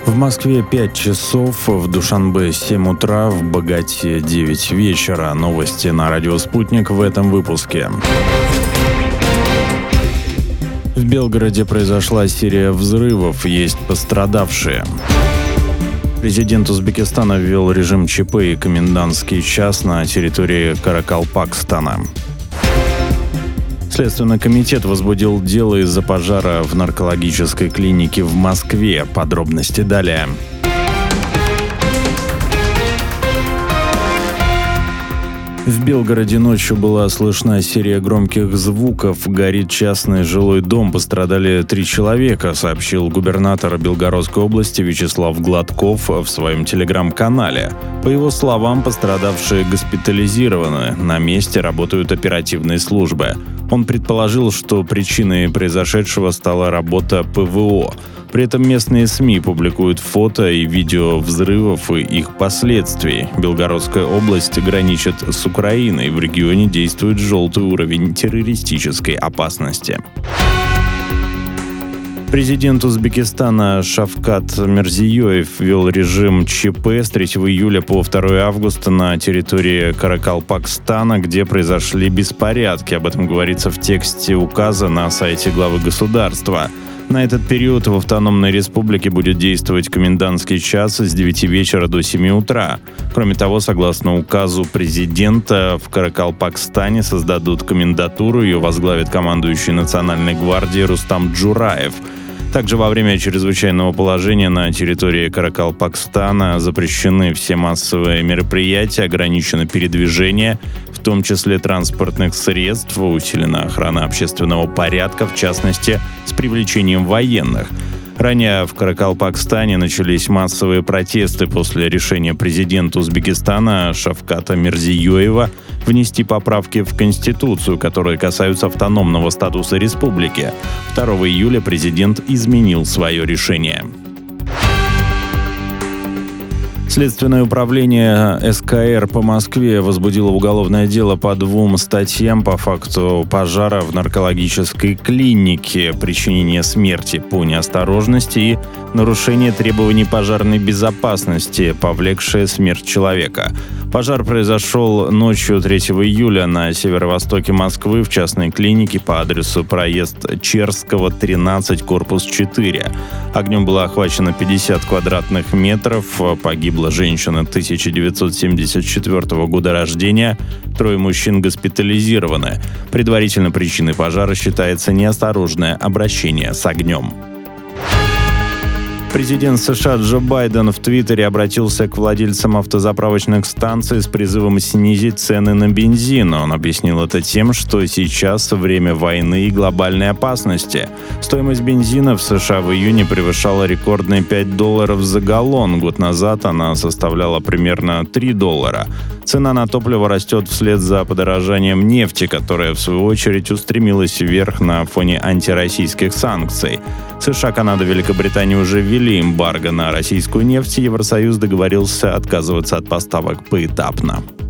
В Москве 5 часов, в Душанбе 7 утра, в Богате 9 вечера. Новости на радио «Спутник» в этом выпуске. В Белгороде произошла серия взрывов, есть пострадавшие. Президент Узбекистана ввел режим ЧП и комендантский час на территории Каракалпакстана. Следственный комитет возбудил дело из-за пожара в наркологической клинике в Москве. Подробности далее. В Белгороде ночью была слышна серия громких звуков. Горит частный жилой дом. Пострадали 3 человека, сообщил губернатор Белгородской области Вячеслав Гладков в своем телеграм-канале. По его словам, пострадавшие госпитализированы. На месте работают оперативные службы. Он предположил, что причиной произошедшего стала работа ПВО. При этом местные СМИ публикуют фото и видео взрывов и их последствий. Белгородская область граничит с Украиной. В регионе действует желтый уровень террористической опасности. Президент Узбекистана Шавкат Мирзиёев ввел режим ЧП с 3 июля по 2 августа на территории Каракалпакстана, где произошли беспорядки. Об этом говорится в тексте указа на сайте главы государства. На этот период в автономной республике будет действовать комендантский час с 9 вечера до 7 утра. Кроме того, согласно указу президента, в Каракалпакстане создадут комендатуру, ее возглавит командующий Национальной гвардией Рустам Джураев. Также во время чрезвычайного положения на территории Каракалпакстана запрещены все массовые мероприятия, ограничено передвижение, в том числе транспортных средств, усилена охрана общественного порядка, в частности, с привлечением военных. Ранее в Каракалпакстане начались массовые протесты после решения президента Узбекистана Шавката Мирзиёева внести поправки в Конституцию, которые касаются автономного статуса республики. 2 июля президент изменил свое решение. Следственное управление СКР по Москве возбудило уголовное дело по 2 статьям по факту пожара в наркологической клинике, причинение смерти по неосторожности и нарушение требований пожарной безопасности, повлекшее смерть человека. Пожар произошел ночью 3 июля на северо-востоке Москвы в частной клинике по адресу проезд Черского, 13, корпус 4. Огнем было охвачено 50 квадратных метров. Погибла женщина 1974 года рождения. 3 мужчин госпитализированы. Предварительно причиной пожара считается неосторожное обращение с огнем. Президент США Джо Байден в Твиттере обратился к владельцам автозаправочных станций с призывом снизить цены на бензин. Он объяснил это тем, что сейчас время войны и глобальной опасности. Стоимость бензина в США в июне превышала рекордные $5 за галлон. Год назад она составляла примерно $3. Цена на топливо растет вслед за подорожанием нефти, которая, в свою очередь, устремилась вверх на фоне антироссийских санкций. США, Канада, Великобритания уже ввели эмбарго на российскую нефть, Евросоюз договорился отказываться от поставок поэтапно.